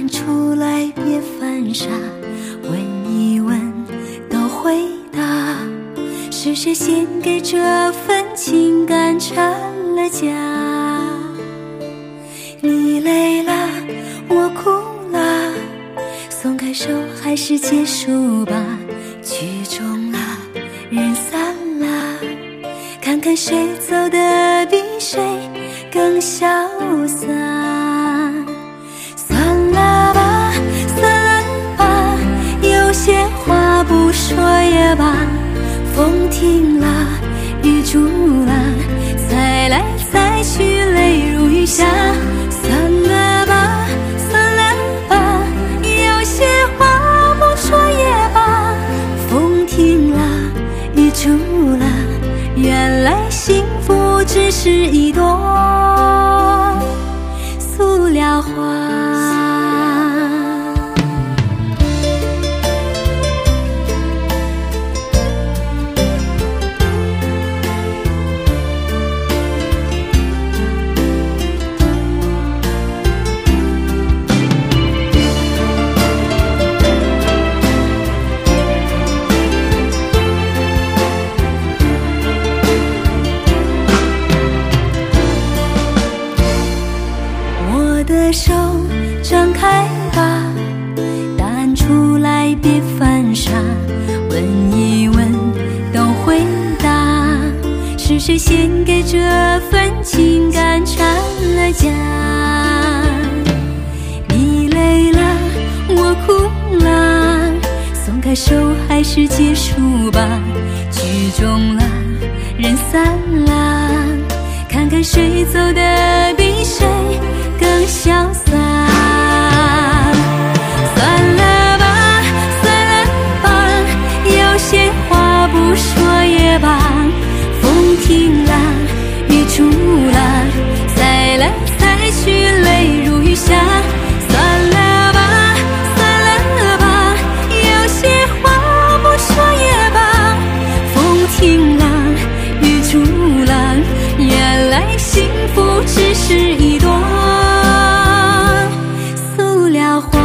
弹出来别犯傻，问一问都回答，是谁先给这份情感掺了假？你累了，我哭了，松开手还是结束吧，曲终了，人散了，看看谁走得比谁更潇洒。算了吧，算了吧，有些话不说也罢，风停了，雨住了，再来再去，泪如雨下。算了吧，算了吧，有些话不说也罢，风停了，雨住了，原来幸福只是一朵塑料花。我的手张开吧，答案出来别犯傻，问一问都回答，是谁先给这份情感掺了假？你累了，我哭了，松开手还是结束吧，曲终了，人散了，看看谁走得比谁更潇洒。算了吧，算了吧，有些话不说也罢，风停了，雨住了，再来再去，泪如雨下。算了吧，算了吧，有些话不说也罢，风停了，雨住了，原来幸福只是一朵塑料花。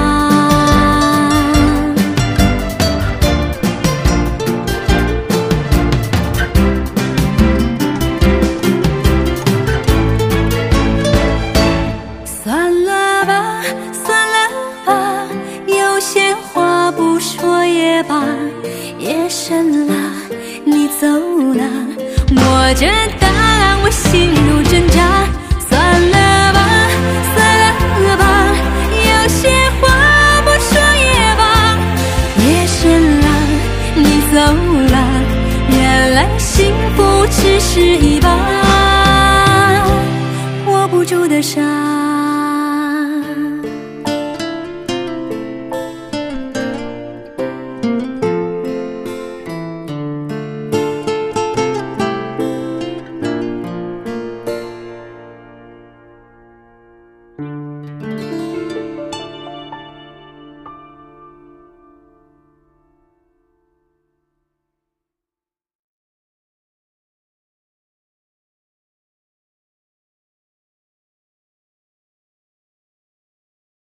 算了吧，算了吧，有些话不说也罢，夜深了，你走了，摸着答案我心如针扎。算了吧，算了吧，有些话不说也罢，夜深了，你走了，原来幸福只是一把握不住的沙。